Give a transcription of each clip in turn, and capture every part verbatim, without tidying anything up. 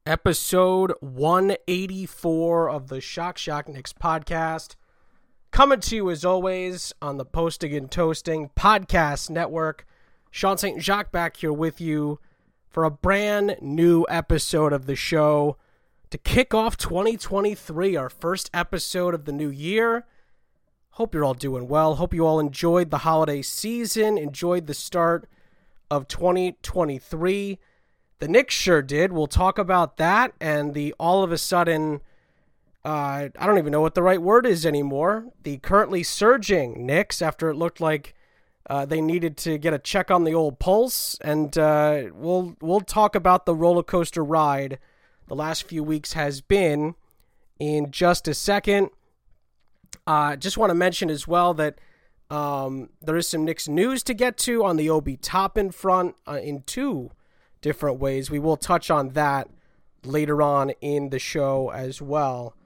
Episode one eighty-four of the Shock Shock Knicks podcast. Coming to you as always on the Posting and Toasting Podcast Network. Sean Saint Jacques back here with you for a brand new episode of the show to kick off twenty twenty-three, our first episode of the new year. Hope you're all doing well. Hope you all enjoyed the holiday season, enjoyed the start of twenty twenty-three. The Knicks sure did. We'll talk about that and the all of a sudden, uh, I don't even know what the right word is anymore, the currently surging Knicks after it looked like uh, they needed to get a check on the old pulse. And uh, we'll we'll talk about the roller coaster ride the last few weeks has been in just a second. Uh, just want to mention as well that um, there is some Knicks news to get to on the Obi Toppin front uh, in two different ways. We will touch on that later on in the show as well.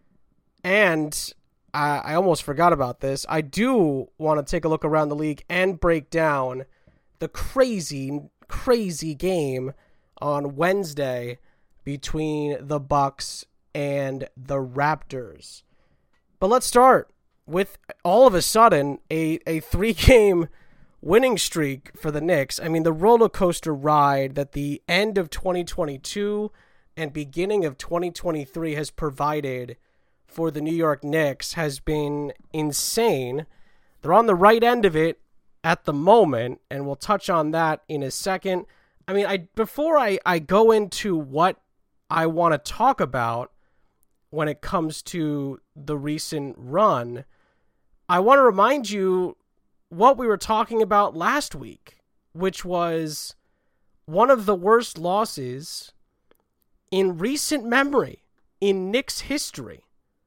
And I, I almost forgot about this. I do want to take a look around the league and break down the crazy, crazy game on Wednesday between the Bucks and the Raptors. But let's start with all of a sudden a, a three-game winning streak for the Knicks. I mean, the roller coaster ride that the end of twenty twenty-two and beginning of twenty twenty-three has provided for the New York Knicks has been insane. They're on the right end of it at the moment, and we'll touch on that in a second. I mean, I before I, I go into what I want to talk about when it comes to the recent run, I want to remind you what we were talking about last week, which was one of the worst losses in recent memory in Knicks history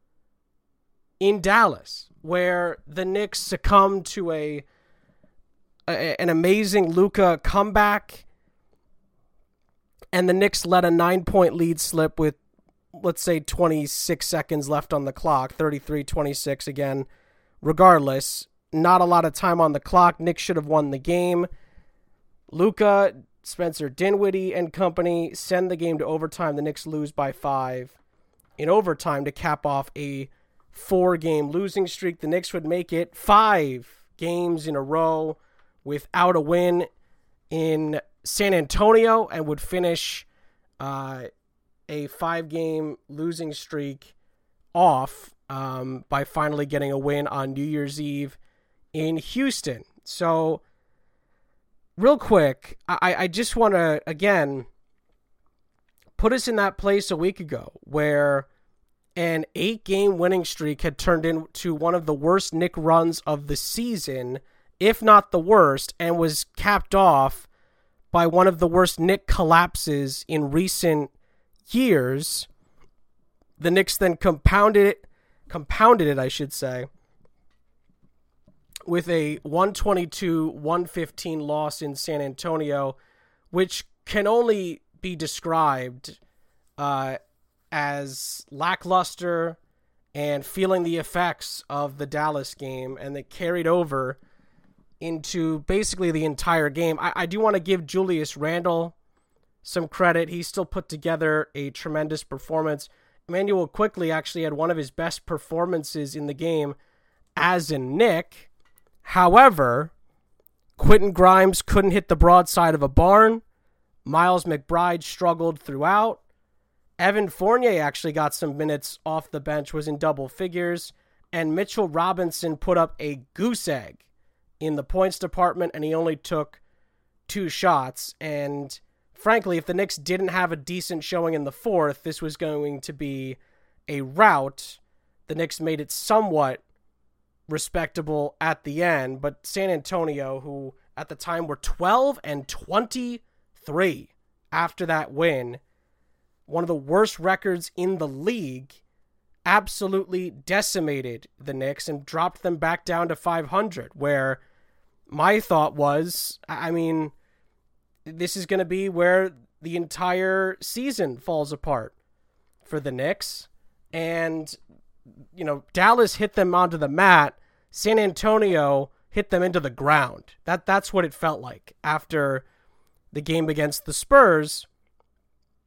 in Dallas, where the Knicks succumbed to a, a an amazing Luka comeback, and the Knicks let a nine-point lead slip with, let's say, twenty-six seconds left on the clock, thirty-three twenty-six again. Regardless, not a lot of time on the clock. Knicks should have won the game. Luka, Spencer Dinwiddie, and company send the game to overtime. The Knicks lose by five in overtime to cap off a four-game losing streak. The Knicks would make it five games in a row without a win in San Antonio and would finish uh, a five-game losing streak off um, by finally getting a win on New Year's Eve in Houston. So, real quick, I, I just want to, again, put us in that place a week ago where an eight-game winning streak had turned into one of the worst Knick runs of the season, if not the worst, and was capped off by one of the worst Knick collapses in recent years. The Knicks then compounded it, compounded it, I should say, with a one twenty-two one fifteen loss in San Antonio, which can only be described uh, as lackluster and feeling the effects of the Dallas game, and that carried over into basically the entire game. I, I do want to give Julius Randle some credit. He still put together a tremendous performance. Immanuel Quickley actually had one of his best performances in the game as a Knick. However, Quentin Grimes couldn't hit the broadside of a barn. Miles McBride struggled throughout. Evan Fournier actually got some minutes off the bench, was in double figures. And Mitchell Robinson put up a goose egg in the points department, and he only took two shots. And frankly, if the Knicks didn't have a decent showing in the fourth, this was going to be a rout. The Knicks made it somewhat respectable at the end, but San Antonio, who at the time were twelve and twenty-three after that win, one of the worst records in the league, absolutely decimated the Knicks and dropped them back down to five hundred, where my thought was, I mean, this is going to be where the entire season falls apart for the Knicks. And, you know, Dallas hit them onto the mat. San Antonio hit them into the ground. That That's what it felt like after the game against the Spurs.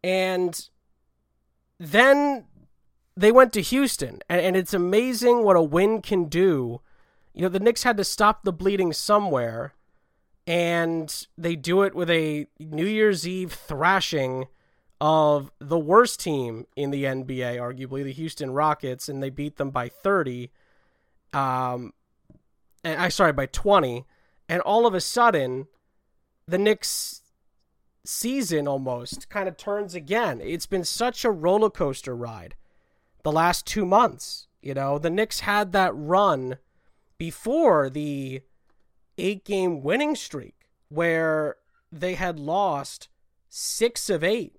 And then they went to Houston, and, and it's amazing what a win can do. You know, the Knicks had to stop the bleeding somewhere, and they do it with a New Year's Eve thrashing of the worst team in the N B A, arguably, the Houston Rockets, and they beat them by thirty. Um, and I sorry, by twenty. And all of a sudden, the Knicks season almost kind of turns again. It's been such a roller coaster ride the last two months. You know, the Knicks had that run before the eight-game winning streak where they had lost six of eight.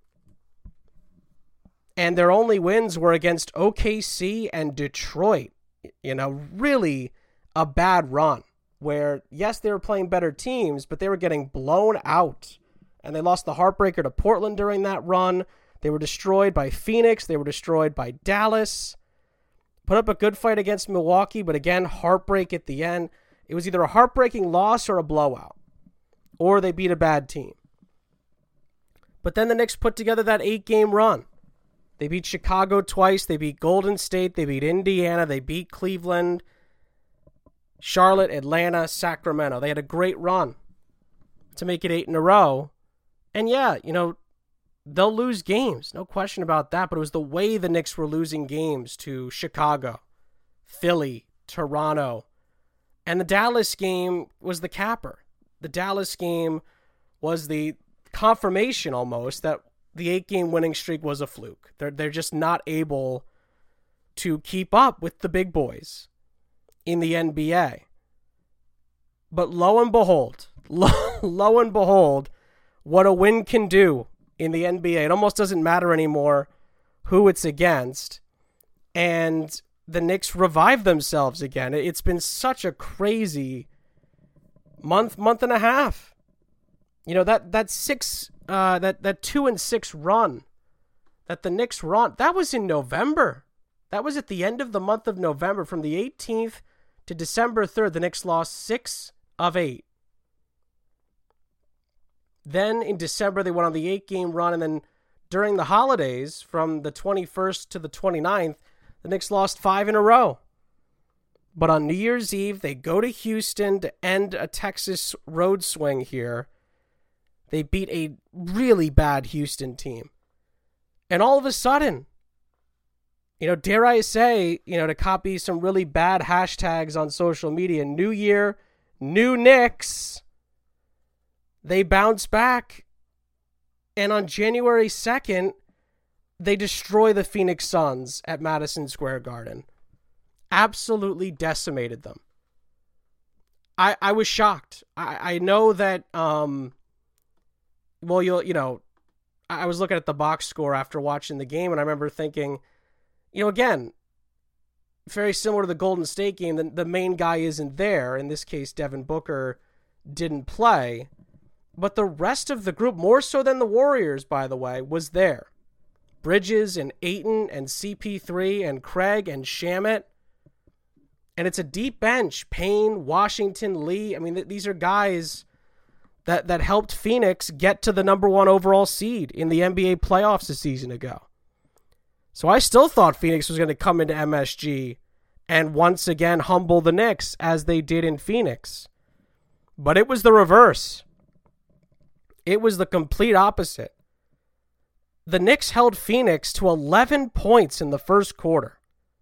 And their only wins were against O K C and Detroit. You know, really a bad run where, yes, they were playing better teams, but they were getting blown out. And they lost the heartbreaker to Portland during that run. They were destroyed by Phoenix. They were destroyed by Dallas. Put up a good fight against Milwaukee, but again, heartbreak at the end. It was either a heartbreaking loss or a blowout. Or they beat a bad team. But then the Knicks put together that eight-game run. They beat Chicago twice. They beat Golden State. They beat Indiana. They beat Cleveland, Charlotte, Atlanta, Sacramento. They had a great run to make it eight in a row. And yeah, you know, they'll lose games. No question about that. But it was the way the Knicks were losing games to Chicago, Philly, Toronto. And the Dallas game was the capper. The Dallas game was the confirmation almost that the eight-game winning streak was a fluke. They're, they're just not able to keep up with the big boys in the N B A. But lo and behold, lo, lo and behold, what a win can do in the N B A. It almost doesn't matter anymore who it's against. And the Knicks revive themselves again. It's been such a crazy month, month and a half. You know, that that six, uh, that that two and six run that the Knicks run, that was in November. That was at the end of the month of November, from the eighteenth to December third. The Knicks lost six of eight. Then in December, they went on the eight-game run, and then during the holidays, from the twenty-first to the twenty-ninth, the Knicks lost five in a row. But on New Year's Eve, they go to Houston to end a Texas road swing here. They beat a really bad Houston team. And all of a sudden, you know, dare I say, you know, to copy some really bad hashtags on social media, New Year, New Knicks, they bounce back. And on January second, they destroy the Phoenix Suns at Madison Square Garden. Absolutely decimated them. I I was shocked. I, I know that, um, well, you'll, you know, I was looking at the box score after watching the game, and I remember thinking, you know, again, very similar to the Golden State game, the, the main guy isn't there. In this case, Devin Booker didn't play. But the rest of the group, more so than the Warriors, by the way, was there. Bridges and Ayton and C P three and Craig and Shamet. And it's a deep bench. Payne, Washington, Lee. I mean, th- these are guys that, that helped Phoenix get to the number one overall seed in the N B A playoffs a season ago. So I still thought Phoenix was going to come into M S G and once again humble the Knicks as they did in Phoenix. But it was the reverse. It was the complete opposite. The Knicks held Phoenix to eleven points in the first quarter.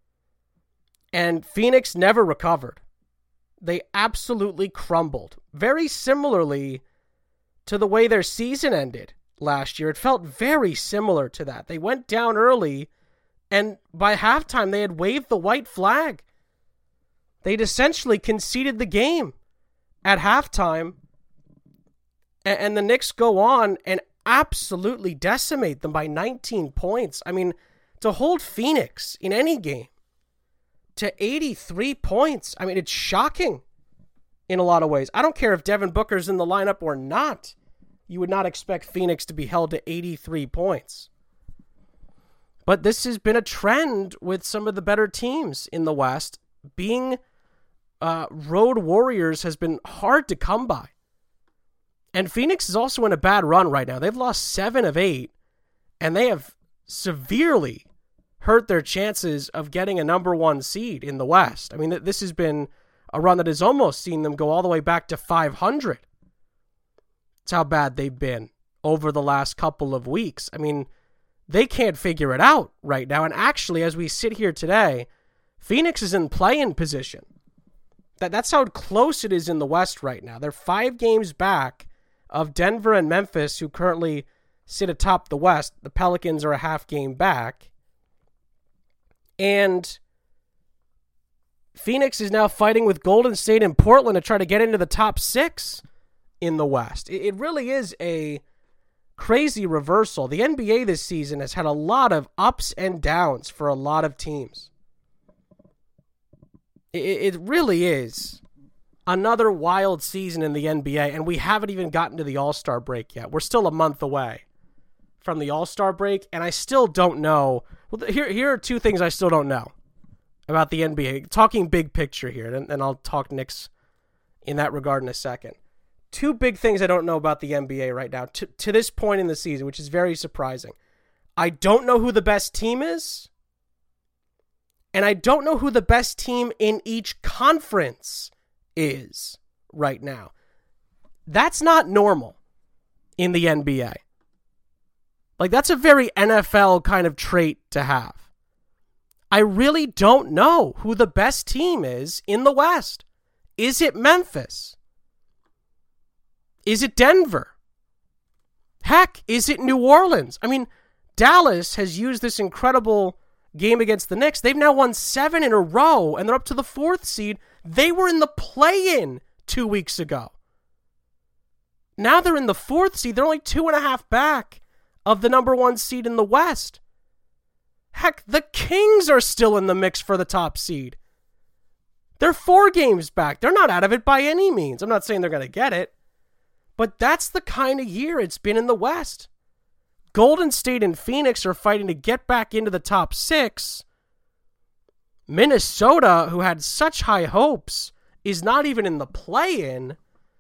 And Phoenix never recovered. They absolutely crumbled. Very similarly to the way their season ended last year. It felt very similar to that. They went down early, and by halftime, they had waved the white flag. They'd essentially conceded the game at halftime. And the Knicks go on and absolutely decimate them by nineteen points. I mean, to hold Phoenix in any game to eighty-three points, I mean, it's shocking in a lot of ways. I don't care if Devin Booker's in the lineup or not. You would not expect Phoenix to be held to eighty-three points. But this has been a trend with some of the better teams in the West. Being uh, road warriors has been hard to come by. And Phoenix is also in a bad run right now. They've lost seven of eight. And they have severely hurt their chances of getting a number one seed in the West. I mean, this has been a run that has almost seen them go all the way back to five hundred. That's how bad they've been over the last couple of weeks. I mean, they can't figure it out right now. And actually, as we sit here today, Phoenix is in play-in position. That, that's how close it is in the West right now. They're five games back of Denver and Memphis, who currently sit atop the West. The Pelicans are a half game back. And Phoenix is now fighting with Golden State and Portland to try to get into the top six in the West. It, it really is a crazy reversal. The N B A this season has had a lot of ups and downs for a lot of teams. It, it really is another wild season in the N B A, and we haven't even gotten to the All-Star break yet. We're still a month away from the All-Star break, and I still don't know. Well, here, here are two things I still don't know about the N B A. Talking big picture here, and, and I'll talk Knicks in that regard in a second. Two big things I don't know about the N B A right now, to, to this point in the season, which is very surprising. I don't know who the best team is, and I don't know who the best team in each conference is right now. That's not normal in the N B A. Like, that's a very N F L kind of trait to have. I really don't know who the best team is in the West. Is it Memphis? Is it Denver? Heck, is it New Orleans? I mean, Dallas has used this incredible game against the Knicks. They've now won seven in a row, and they're up to the fourth seed. They were in the play-in two weeks ago. Now they're in the fourth seed. They're only two and a half back of the number one seed in the West. Heck, the Kings are still in the mix for the top seed. They're four games back. They're not out of it by any means. I'm not saying they're going to get it, but that's the kind of year it's been in the West. Golden State and Phoenix are fighting to get back into the top six. Minnesota, who had such high hopes, is not even in the play-in.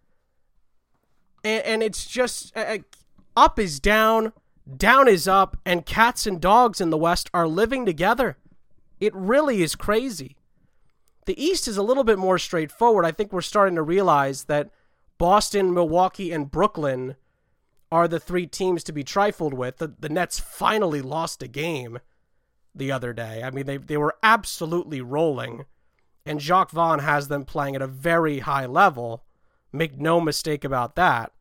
And, and it's just, uh, up is down, down is up, and cats and dogs in the West are living together. It really is crazy. The East is a little bit more straightforward. I think we're starting to realize that Boston, Milwaukee, and Brooklyn are the three teams to be trifled with. The, the Nets finally lost a game the other day. I mean, they they were absolutely rolling, and Jacques Vaughn has them playing at a very high level. Make no mistake about that.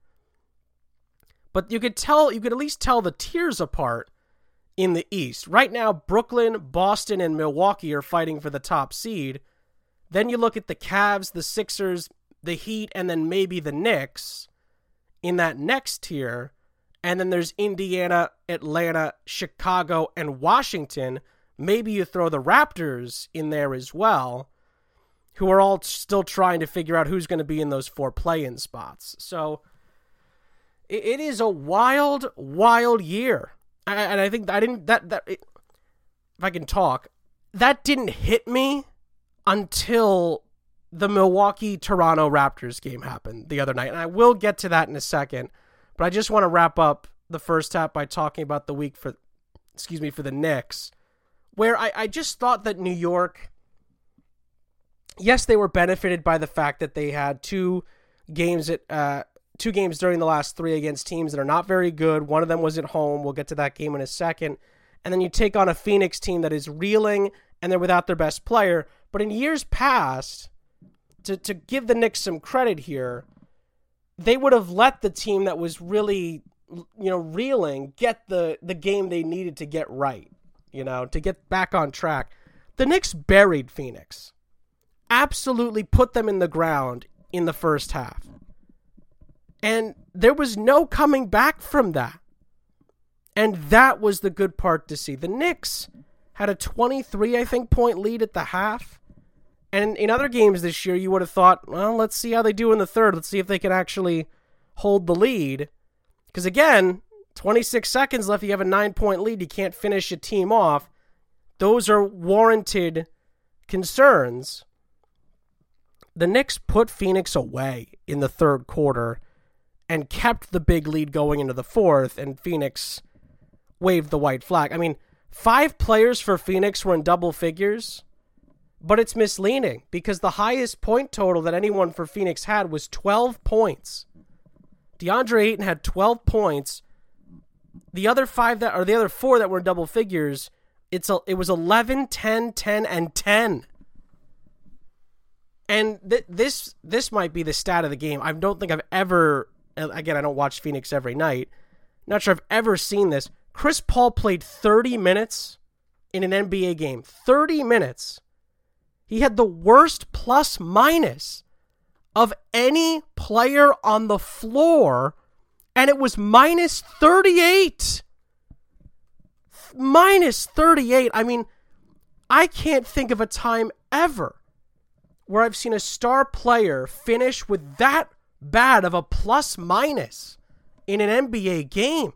But you could tell, you could at least tell the tiers apart in the East. Right now, Brooklyn, Boston, and Milwaukee are fighting for the top seed. Then you look at the Cavs, the Sixers, the Heat, and then maybe the Knicks in that next tier. And then there's Indiana, Atlanta, Chicago, and Washington. Maybe you throw the Raptors in there as well, who are all still trying to figure out who's going to be in those four play-in spots. So it, it is a wild, wild year. I, and I think I didn't, that, that it, if I can talk, that didn't hit me until the Milwaukee-Toronto Raptors game happened the other night. And I will get to that in a second. But I just want to wrap up the first half by talking about the week for, excuse me, for the Knicks, where I, I just thought that New York, yes, they were benefited by the fact that they had two games at uh, two games during the last three against teams that are not very good. One of them was at home. We'll get to that game in a second. And then you take on a Phoenix team that is reeling and they're without their best player. But in years past, to to give the Knicks some credit here, they would have let the team that was really, you know, reeling get the, the game they needed to get right, you know, to get back on track. The Knicks buried Phoenix. Absolutely put them in the ground in the first half. And there was no coming back from that. And that was the good part to see. The Knicks had a twenty-three, I think, point lead at the half. And in other games this year, you would have thought, well, let's see how they do in the third. Let's see if they can actually hold the lead. Because again, twenty-six seconds left, you have a nine-point lead. You can't finish a team off. Those are warranted concerns. The Knicks put Phoenix away in the third quarter and kept the big lead going into the fourth. And Phoenix waved the white flag. I mean, five players for Phoenix were in double figures, but it's misleading because the highest point total that anyone for Phoenix had was twelve points. DeAndre Ayton had twelve points. The other five that, or the other four that were in double figures, it's a, it was eleven, ten, ten, and ten. And th- this this might be the stat of the game. I don't think I've ever, again, I don't watch Phoenix every night. Not sure I've ever seen this. Chris Paul played thirty minutes in an N B A game. thirty minutes. He had the worst plus minus of any player on the floor, and it was minus thirty-eight. Minus thirty-eight. I mean, I can't think of a time ever where I've seen a star player finish with that bad of a plus minus in an N B A game.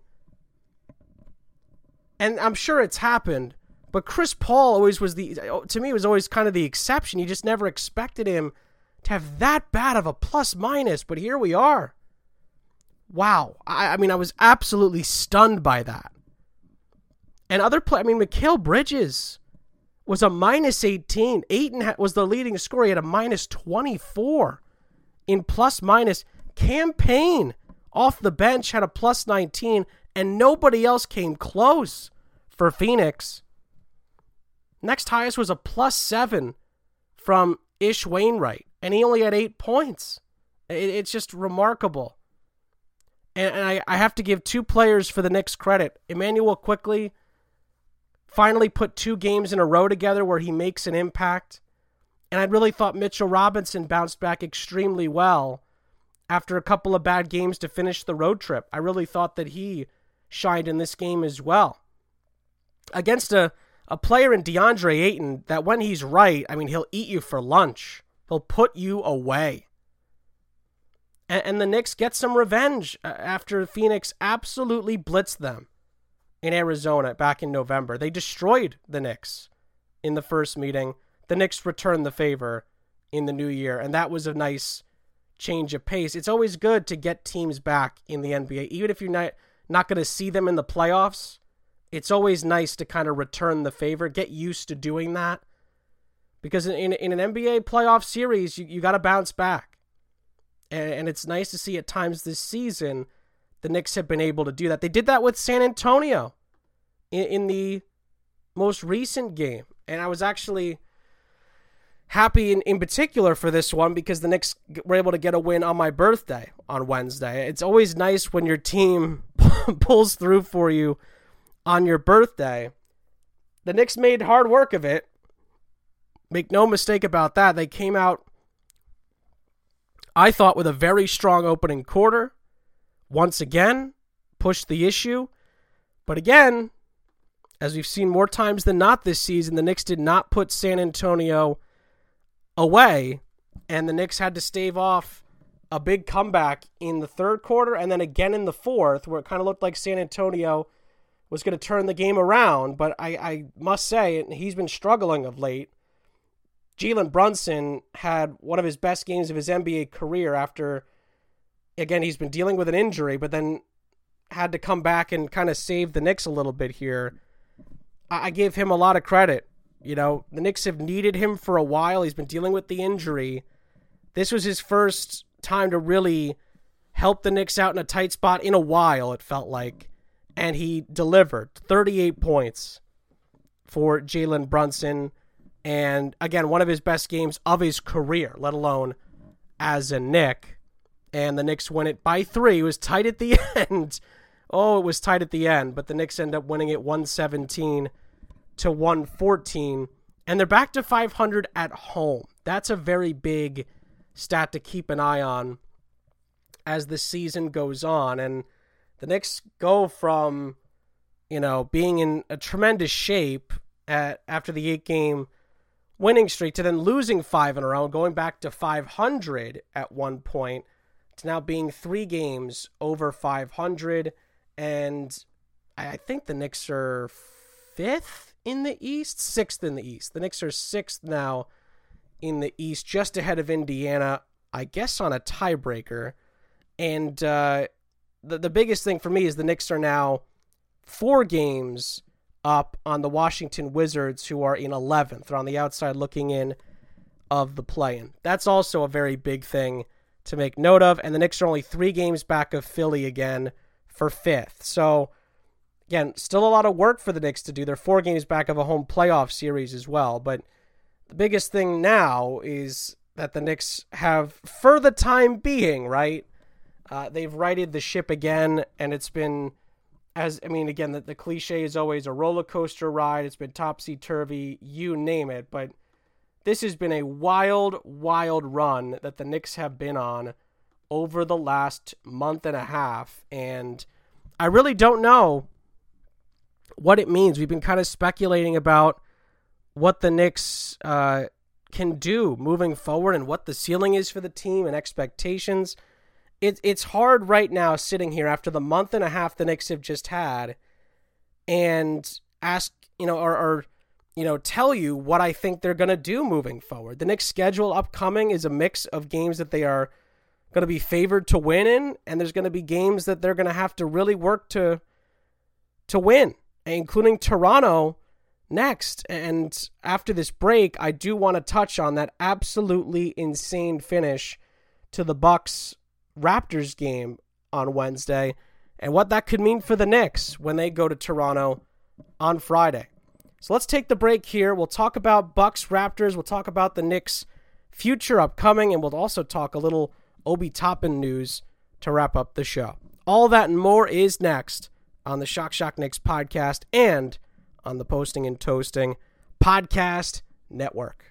And I'm sure it's happened, but Chris Paul always was the, to me, was always kind of the exception. You just never expected him to have that bad of a plus minus, but here we are. Wow. I, I mean, I was absolutely stunned by that. And other play, I mean, Mikal Bridges was a minus eighteen. Ayton was the leading scorer. He had a minus twenty-four in plus minus. Cam Payne off the bench had a plus nineteen, and nobody else came close for Phoenix. Next highest was a plus seven from Ish Wainwright, and he only had eight points. It, it's just remarkable. And, and I, I have to give two players for the Knicks credit. Immanuel Quickley finally put two games in a row together where he makes an impact. And I really thought Mitchell Robinson bounced back extremely well after a couple of bad games to finish the road trip. I really thought that he shined in this game as well. Against a, a player in DeAndre Ayton that when he's right, I mean, he'll eat you for lunch. He'll put you away. And, and the Knicks get some revenge after Phoenix absolutely blitzed them in Arizona back in November. They destroyed the Knicks in the first meeting. The Knicks returned the favor in the new year, and that was a nice change of pace. It's always good to get teams back in the N B A, even if you're not, not going to see them in the playoffs. It's always nice to kind of return the favor, get used to doing that, because in, in an N B A playoff series, you, you got to bounce back. And, and it's nice to see at times this season the Knicks have been able to do that. They did that with San Antonio in, in the most recent game. And I was actually happy in, in particular for this one because the Knicks were able to get a win on my birthday on Wednesday. It's always nice when your team pulls through for you on your birthday. The Knicks made hard work of it. Make no mistake about that. They came out, I thought, with a very strong opening quarter. Once again, pushed the issue. But again, as we've seen more times than not this season, the Knicks did not put San Antonio away, and the Knicks had to stave off a big comeback in the third quarter and then again in the fourth, where it kind of looked like San Antonio was going to turn the game around. But I, I must say, and he's been struggling of late, Jalen Brunson had one of his best games of his N B A career after, again, he's been dealing with an injury, but then had to come back and kind of save the Knicks a little bit here. I give him a lot of credit. You know, the Knicks have needed him for a while. He's been dealing with the injury. This was his first time to really help the Knicks out in a tight spot in a while, it felt like. And he delivered thirty-eight points for Jalen Brunson. And again, one of his best games of his career, let alone as a Knick. And the Knicks win it by three. It was tight at the end. Oh, it was tight at the end. But the Knicks end up winning it one seventeen to one fourteen. And they're back to five hundred at home. That's a very big stat to keep an eye on as the season goes on. And the Knicks go from, you know, being in a tremendous shape at after the eight-game winning streak to then losing five in a row, going back to five hundred at one point, to now being three games over five hundred. And I think the Knicks are fifth in the East, sixth in the East. The Knicks are sixth now in the East, just ahead of Indiana, I guess on a tiebreaker. And uh, the, the biggest thing for me is the Knicks are now four games up on the Washington Wizards, who are in eleventh. They're on the outside looking in of the play-in. That's also a very big thing to make note of. And the Knicks are only three games back of Philly again for fifth. So, again, still a lot of work for the Knicks to do. They're four games back of a home playoff series as well. But the biggest thing now is that the Knicks have, for the time being, right, uh, they've righted the ship again, and it's been, as I mean, again, the, the cliche is always a roller coaster ride. It's been topsy-turvy, you name it. But this has been a wild, wild run that the Knicks have been on over the last month and a half. And I really don't know what it means. We've been kind of speculating about what the Knicks uh, can do moving forward and what the ceiling is for the team and expectations. It, it's hard right now sitting here after the month and a half the Knicks have just had and ask, you know, or, or you know, tell you what I think they're going to do moving forward. The Knicks' schedule upcoming is a mix of games that they are going to be favored to win in, and there's going to be games that they're going to have to really work to to win, including Toronto next. And after this break, I do want to touch on that absolutely insane finish to the Bucks Raptors game on Wednesday and what that could mean for the Knicks when they go to Toronto on Friday. So let's take the break here. We'll talk about Bucks Raptors. We'll talk about the Knicks' future upcoming, and we'll also talk a little Obi Toppin news to wrap up the show. All that and more is next on the Shock Shock Knicks podcast and on the Posting and Toasting podcast network.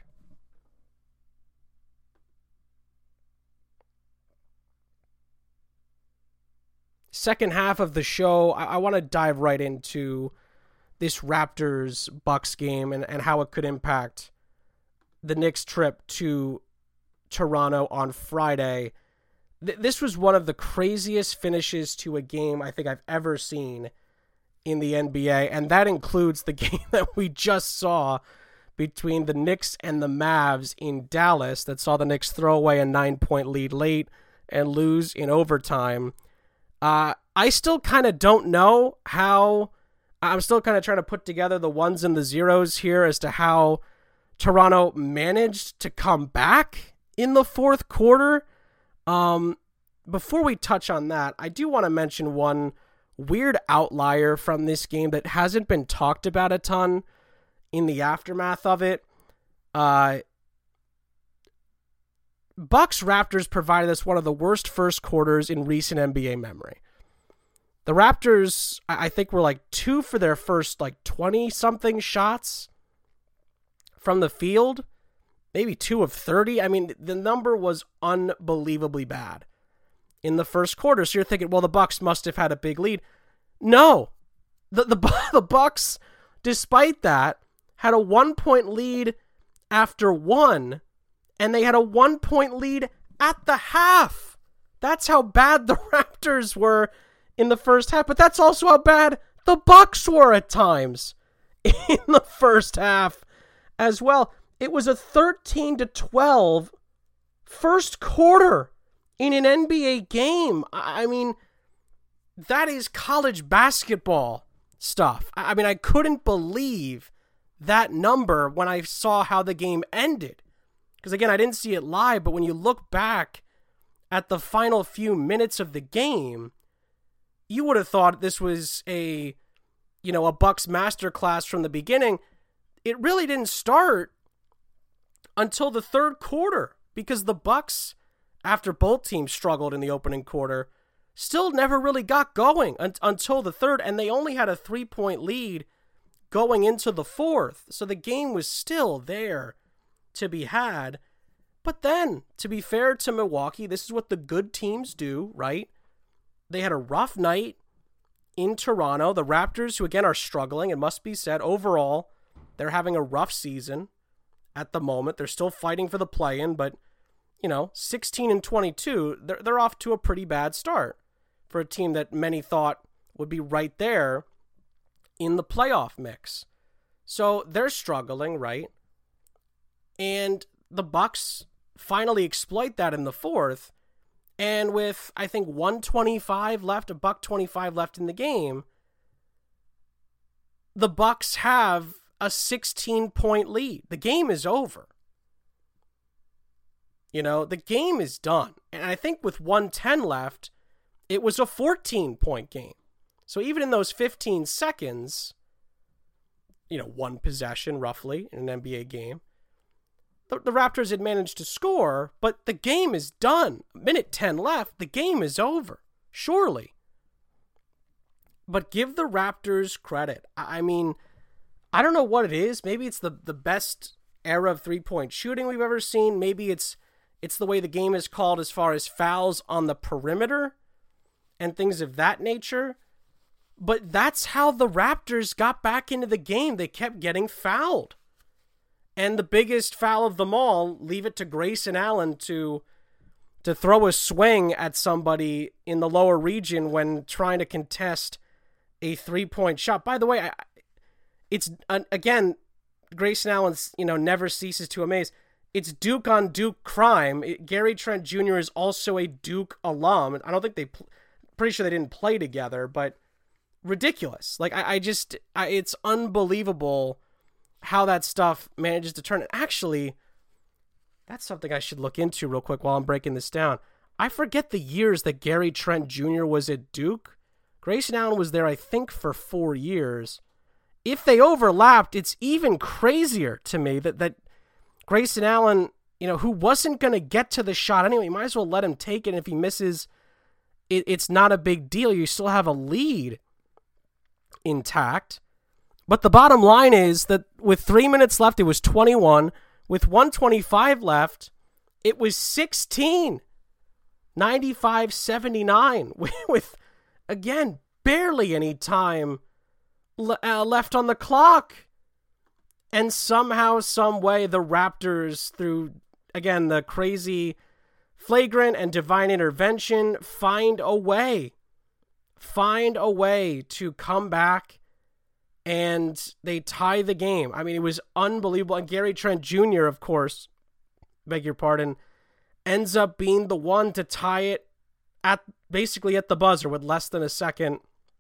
Second half of the show, I, I want to dive right into this Raptors-Bucks game and, and how it could impact the Knicks' trip to Toronto on Friday. Th- this was one of the craziest finishes to a game I think I've ever seen in the N B A, and that includes the game that we just saw between the Knicks and the Mavs in Dallas that saw the Knicks throw away a nine-point lead late and lose in overtime. Uh, I still kind of don't know how... I'm still kind of trying to put together the ones and the zeros here as to how Toronto managed to come back in the fourth quarter. Um, before we touch on that, I do want to mention one weird outlier from this game that hasn't been talked about a ton in the aftermath of it. Uh, Bucks Raptors provided us one of the worst first quarters in recent N B A memory. The Raptors, I think, were like two for their first like twenty-something shots from the field. Maybe two of thirty. I mean, the number was unbelievably bad in the first quarter. So you're thinking, well, the Bucks must have had a big lead. No. The, the, the Bucks, despite that, had a one-point lead after one, and they had a one-point lead at the half. That's how bad the Raptors were in the first half, but that's also how bad the Bucks were at times in the first half as well. It was a thirteen to twelve first quarter in an N B A game. I mean, that is college basketball stuff. I mean, I couldn't believe that number when I saw how the game ended. Because again, I didn't see it live, but when you look back at the final few minutes of the game, you would have thought this was a, you know, a Bucks masterclass from the beginning. It really didn't start until the third quarter because the Bucks, after both teams struggled in the opening quarter, still never really got going un- until the third, and they only had a three-point lead going into the fourth. So the game was still there to be had. But then, to be fair to Milwaukee, this is what the good teams do, right? They had a rough night in Toronto. The Raptors, who again are struggling, it must be said, overall, they're having a rough season at the moment. They're still fighting for the play-in, but, you know, sixteen and twenty-two, they're, they're off to a pretty bad start for a team that many thought would be right there in the playoff mix. So they're struggling, right? And the Bucks finally exploit that in the fourth. And with, I think, one twenty-five left, a buck twenty-five left in the game, the Bucks have a sixteen-point lead. The game is over. You know, the game is done. And I think with one ten left, it was a fourteen-point game. So even in those fifteen seconds, you know, one possession roughly in an N B A game, the, the Raptors had managed to score, but the game is done. Minute ten left, the game is over. Surely. But give the Raptors credit. I mean, I don't know what it is. Maybe it's the, the best era of three-point shooting we've ever seen. Maybe it's it's the way the game is called as far as fouls on the perimeter and things of that nature. But that's how the Raptors got back into the game. They kept getting fouled. And the biggest foul of them all, leave it to Grayson Allen to to throw a swing at somebody in the lower region when trying to contest a three-point shot. By the way, I, it's, uh, again, Grayson Allen's, you know, never ceases to amaze. It's Duke on Duke crime. It, Gary Trent Junior is also a Duke alum. I don't think they, pl- pretty sure they didn't play together, but ridiculous. Like, I, I just, I, it's unbelievable how that stuff manages to turn. Actually, that's something I should look into real quick while I'm breaking this down. I forget the years that Gary Trent Junior was at Duke. Grayson Allen was there, I think, for four years. If they overlapped, it's even crazier to me that, that Grayson Allen, you know, who wasn't going to get to the shot anyway, you might as well let him take it. And if he misses, it, it's not a big deal. You still have a lead intact. But the bottom line is that with three minutes left, it was twenty-one. With one twenty-five left, it was sixteen. ninety-five seventy-nine. With, again, barely any time le- uh, left on the clock. And somehow, some way, the Raptors, through, again, the crazy flagrant and divine intervention, find a way. Find a way to come back, and they tie the game. I mean, it was unbelievable. And Gary Trent Junior, of course, beg your pardon, ends up being the one to tie it at basically at the buzzer with less than a second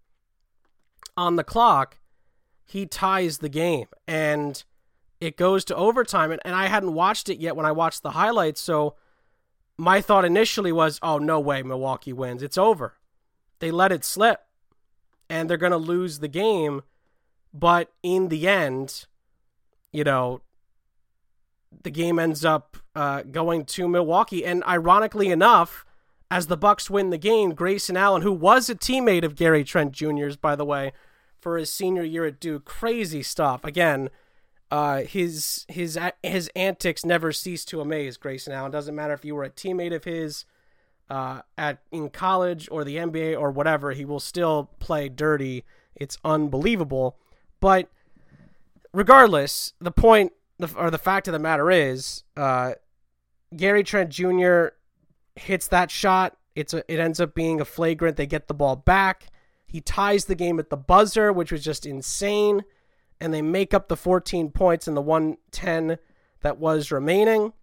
on the clock. He ties the game, and it goes to overtime. And, and I hadn't watched it yet when I watched the highlights, so my thought initially was, oh, no way Milwaukee wins. It's over. They let it slip, and they're going to lose the game. But in the end, you know, the game ends up uh, going to Milwaukee. And ironically enough, as the Bucks win the game, Grayson Allen, who was a teammate of Gary Trent Junior's, by the way, for his senior year at Duke, crazy stuff. Again, uh, his his his antics never cease to amaze Grayson Allen. Doesn't matter if you were a teammate of his uh, at in college or the N B A or whatever, he will still play dirty. It's unbelievable. But regardless, the point or the fact of the matter is, uh, Gary Trent Junior hits that shot. It's a, it ends up being a flagrant. They get the ball back. He ties the game at the buzzer, which was just insane. And they make up the fourteen points in the one ten that was remaining.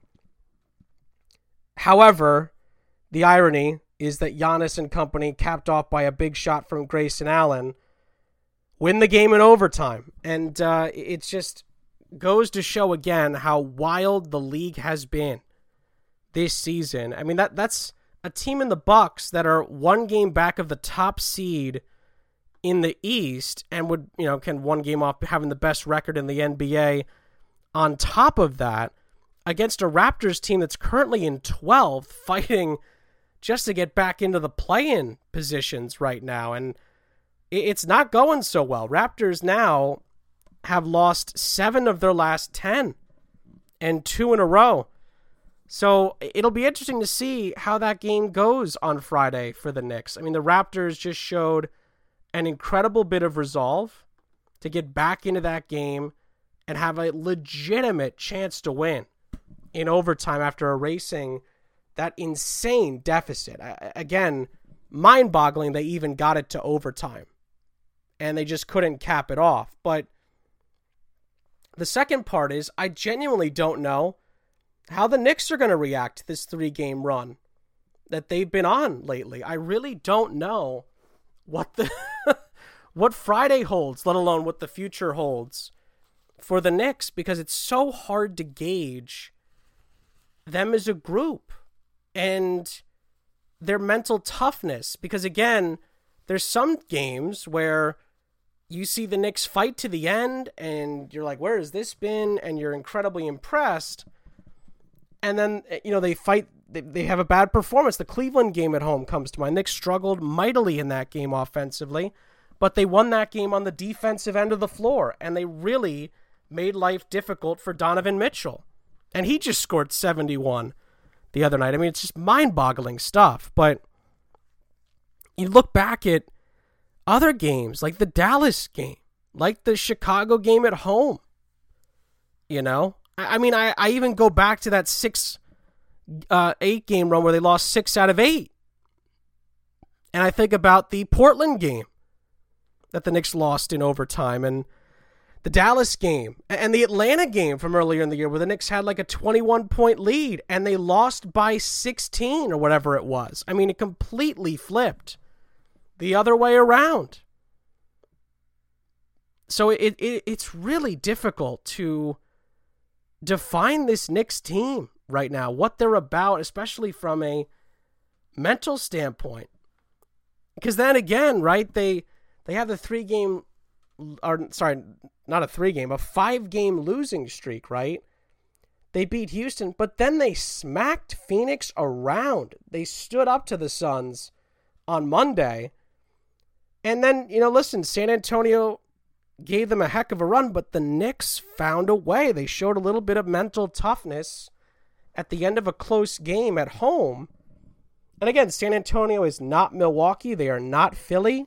However, the irony is that Giannis and company, capped off by a big shot from Grayson Allen, win the game in overtime. And uh, it just goes to show again how wild the league has been this season. I mean, that that's a team in the Bucks that are one game back of the top seed in the East and would, you know, can one game off having the best record in the N B A. On top of that, against a Raptors team that's currently in twelfth, fighting just to get back into the play-in positions right now. And it's not going so well. Raptors now have lost seven of their last ten and two in a row. So it'll be interesting to see how that game goes on Friday for the Knicks. I mean, the Raptors just showed an incredible bit of resolve to get back into that game and have a legitimate chance to win in overtime after erasing that insane deficit. I, again, mind-boggling they even got it to overtime, and they just couldn't cap it off. But the second part is I genuinely don't know how the Knicks are going to react to this three-game run that they've been on lately. I really don't know what the what Friday holds, let alone what the future holds for the Knicks, because it's so hard to gauge them as a group and their mental toughness. Because again, there's some games where you see the Knicks fight to the end and you're like, where has this been? And you're incredibly impressed. And then, you know, they fight, they, they have a bad performance. The Cleveland game at home comes to mind. Knicks struggled mightily in that game offensively, but they won that game on the defensive end of the floor, and they really made life difficult for Donovan Mitchell. And he just scored seventy-one the other night. I mean, it's just mind-boggling stuff. But you look back at other games, like the Dallas game, like the Chicago game at home. You know? I, I mean, I, I even go back to that six, uh, eight game run where they lost six out of eight. And I think about the Portland game that the Knicks lost in overtime, and the Dallas game, and the Atlanta game from earlier in the year where the Knicks had like a twenty-one point lead and they lost by sixteen or whatever it was. I mean, it completely flipped the other way around. So it, it it's really difficult to define this Knicks team right now, what they're about, especially from a mental standpoint. Because then again, right, they they have the three game, or sorry, not a three game, a five game losing streak, right? They beat Houston, but then they smacked Phoenix around. They stood up to the Suns on Monday. And then, you know, listen, San Antonio gave them a heck of a run, but the Knicks found a way. They showed a little bit of mental toughness at the end of a close game at home. And again, San Antonio is not Milwaukee. They are not Philly.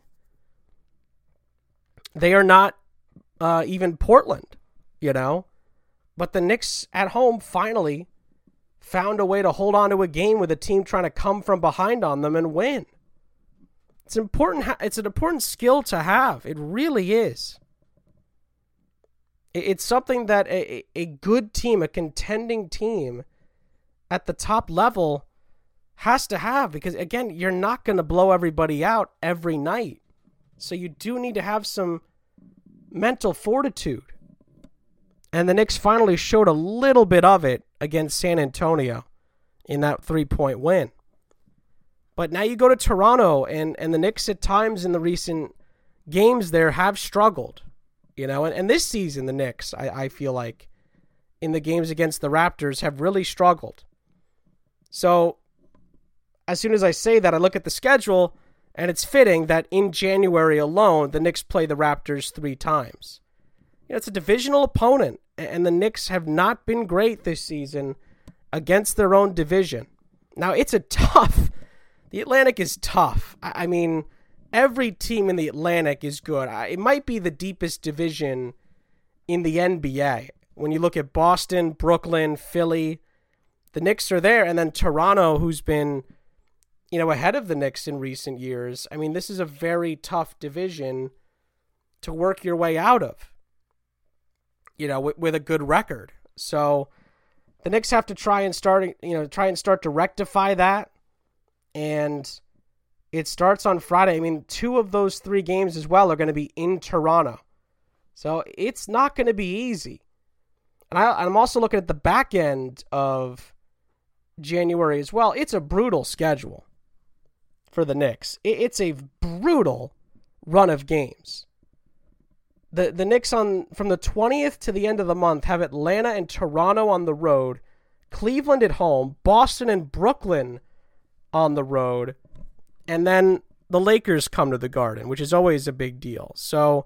They are not uh, even Portland, you know. But the Knicks at home finally found a way to hold on to a game with a team trying to come from behind on them and win. It's important. It's an important skill to have. It really is. It's something that a, a good team, a contending team at the top level has to have, because again, you're not going to blow everybody out every night. So you do need to have some mental fortitude. And the Knicks finally showed a little bit of it against San Antonio in that three-point win. But now you go to Toronto, and, and the Knicks at times in the recent games there have struggled. You know, and, and this season the Knicks, I, I feel like, in the games against the Raptors have really struggled. So as soon as I say that, I look at the schedule, and it's fitting that in January alone, the Knicks play the Raptors three times. You know, it's a divisional opponent, and the Knicks have not been great this season against their own division. Now, it's a tough... The Atlantic is tough. I mean, every team in the Atlantic is good. It might be the deepest division in the N B A. When you look at Boston, Brooklyn, Philly, the Knicks are there. And then Toronto, who's been, you know, ahead of the Knicks in recent years. I mean, this is a very tough division to work your way out of, you know, with, with a good record. So the Knicks have to try and start, you know, try and start to rectify that. And it starts on Friday. I mean, two of those three games as well are going to be in Toronto. So it's not going to be easy. And I, I'm also looking at the back end of January as well. It's a brutal schedule for the Knicks. It, it's a brutal run of games. The the Knicks on from the twentieth to the end of the month have Atlanta and Toronto on the road, Cleveland at home, Boston and Brooklyn on the road, and then the Lakers come to the Garden, which is always a big deal. So,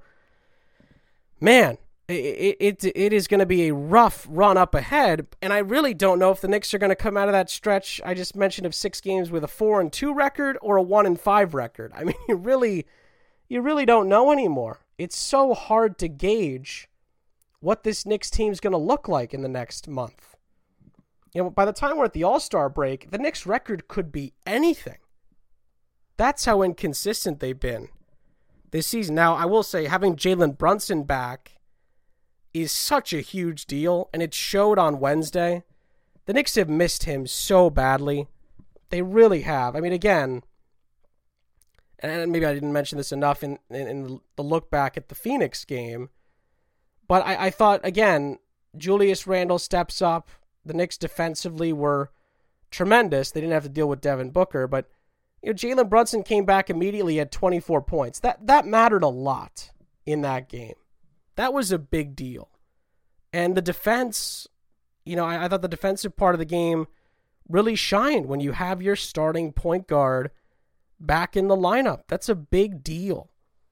man, it it, it is going to be a rough run up ahead, and I really don't know if the Knicks are going to come out of that stretch I just mentioned of six games with a four and two record or a one and five record. I mean, you really, you really don't know anymore. It's so hard to gauge what this Knicks team is going to look like in the next month. You know, by the time we're at the All-Star break, the Knicks record could be anything. That's how inconsistent they've been this season. Now, I will say, having Jalen Brunson back is such a huge deal, and it showed on Wednesday. The Knicks have missed him so badly. They really have. I mean, again, and maybe I didn't mention this enough in, in, in the look back at the Phoenix game, but I, I thought, again, Julius Randle steps up. The Knicks defensively were tremendous. They didn't have to deal with Devin Booker, but you know, Jalen Brunson came back immediately at twenty-four points. That that mattered a lot in that game. That was a big deal. And the defense, you know, I, I thought the defensive part of the game really shined when you have your starting point guard back in the lineup. That's a big deal.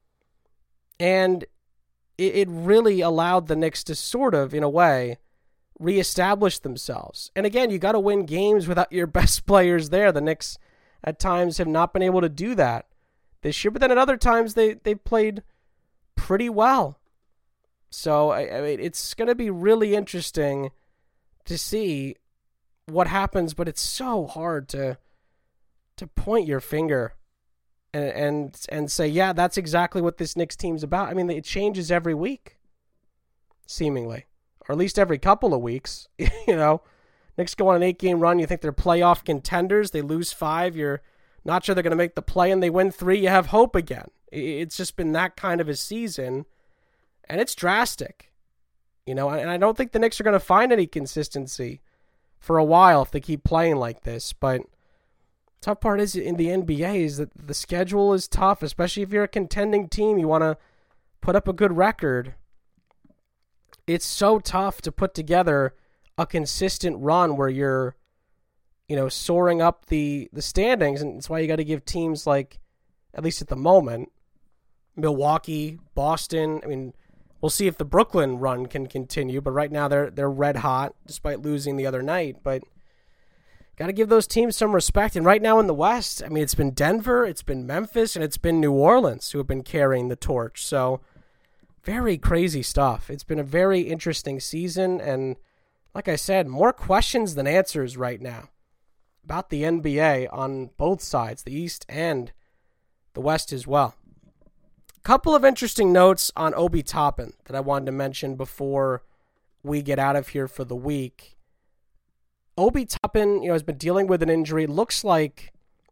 And it, it really allowed the Knicks to sort of, in a way, reestablish themselves. And again, you got to win games without your best players there. The Knicks at times have not been able to do that this year, but then at other times they, they played pretty well. So I, I mean, it's going to be really interesting to see what happens, but it's so hard to to point your finger and and, and say, yeah, that's exactly what this Knicks team's about. I mean, it changes every week, seemingly, or at least every couple of weeks. You know, Knicks go on an eight-game run. You think they're playoff contenders. They lose five. You're not sure they're going to make the play, and they win three. You have hope again. It's just been that kind of a season, and it's drastic. You know, and I don't think the Knicks are going to find any consistency for a while if they keep playing like this. But tough part is in the N B A is that the schedule is tough, especially if you're a contending team. You want to put up a good record. It's so tough to put together a consistent run where you're, you know, soaring up the, the standings. And that's why you got to give teams like, at least at the moment, Milwaukee, Boston. I mean, we'll see if the Brooklyn run can continue, but right now they're they're red hot despite losing the other night. But got to give those teams some respect. And right now in the West, I mean, it's been Denver, it's been Memphis, and it's been New Orleans who have been carrying the torch. So very crazy stuff. It's been a very interesting season, and like I said, more questions than answers right now about the N B A on both sides, the East and the West as well. Couple of interesting notes on Obi Toppin that I wanted to mention before we get out of here for the week. Obi Toppin, you know, has been dealing with an injury. Looks like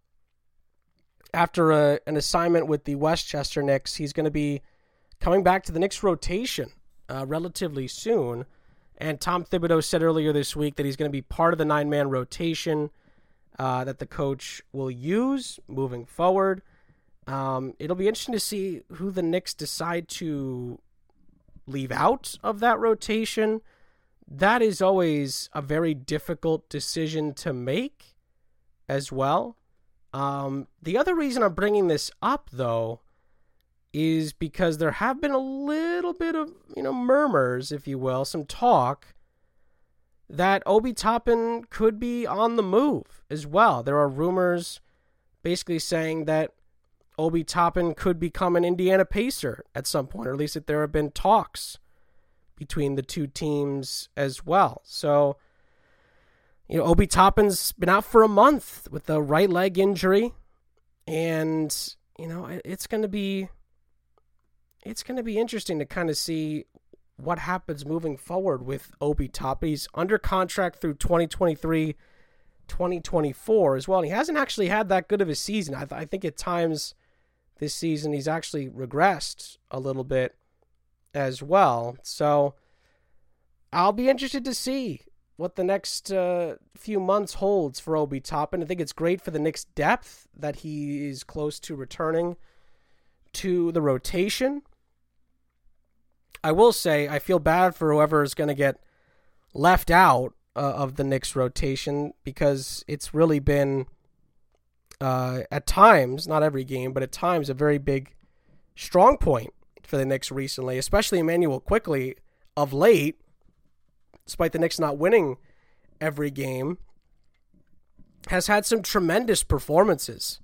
after a, an assignment with the Westchester Knicks, he's going to be coming back to the Knicks rotation uh, relatively soon. And Tom Thibodeau said earlier this week that he's going to be part of the nine-man rotation uh, that the coach will use moving forward. Um, it'll be interesting to see who the Knicks decide to leave out of that rotation. That is always a very difficult decision to make as well. Um, the other reason I'm bringing this up, though, is because there have been a little bit of, you know, murmurs, if you will, some talk that Obi Toppin could be on the move as well. There are rumors basically saying that Obi Toppin could become an Indiana Pacer at some point, or at least that there have been talks between the two teams as well. So, you know, Obi Toppin's been out for a month with a right leg injury, and, you know, it's going to be it's going to be interesting to kind of see what happens moving forward with Obi Toppin. He's under contract through twenty twenty-three, twenty twenty-four as well, and he hasn't actually had that good of a season. I, th- I think at times this season he's actually regressed a little bit as well. So I'll be interested to see what the next uh, few months holds for Obi Toppin. I think it's great for the Knicks' depth that he is close to returning to the rotation. I will say I feel bad for whoever is going to get left out uh, of the Knicks rotation, because it's really been uh, at times, not every game, but at times a very big strong point for the Knicks recently, especially Emmanuel Quickley of late, despite the Knicks not winning every game, has had some tremendous performances.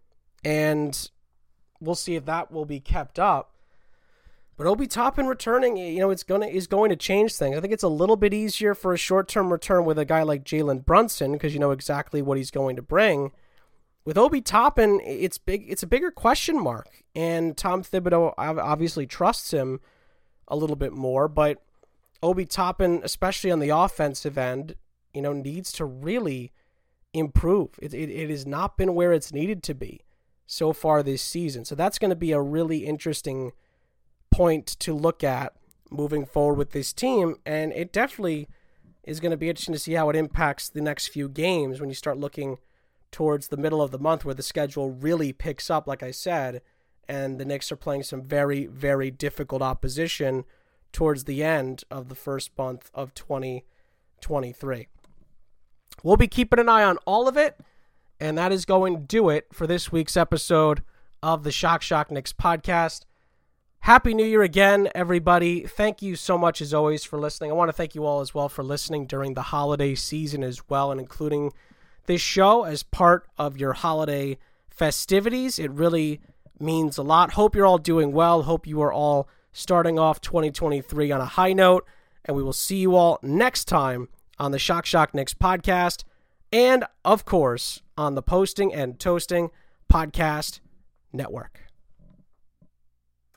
And we'll see if that will be kept up. But Obi Toppin returning, you know, it's gonna is going to change things. I think it's a little bit easier for a short-term return with a guy like Jalen Brunson, because you know exactly what he's going to bring. With Obi Toppin, it's big. It's a bigger question mark, and Tom Thibodeau obviously trusts him a little bit more. But Obi Toppin, especially on the offensive end, you know, needs to really improve. It it, it has not been where it's needed to be so far this season. So that's going to be a really interesting point to look at moving forward with this team, and it definitely is going to be interesting to see how it impacts the next few games when you start looking towards the middle of the month where the schedule really picks up, like I said, and the Knicks are playing some very, very difficult opposition towards the end of the first month of twenty twenty-three. We'll be keeping an eye on all of it, and that is going to do it for this week's episode of the Shock Shock Knicks podcast. Happy New Year again, everybody. Thank you so much, as always, for listening. I want to thank you all as well for listening during the holiday season as well, and including this show as part of your holiday festivities. It really means a lot. Hope you're all doing well. Hope you are all starting off twenty twenty-three on a high note, and we will see you all next time on the Shock Shock Knicks podcast, and, of course, on the Posting and Toasting Podcast Network.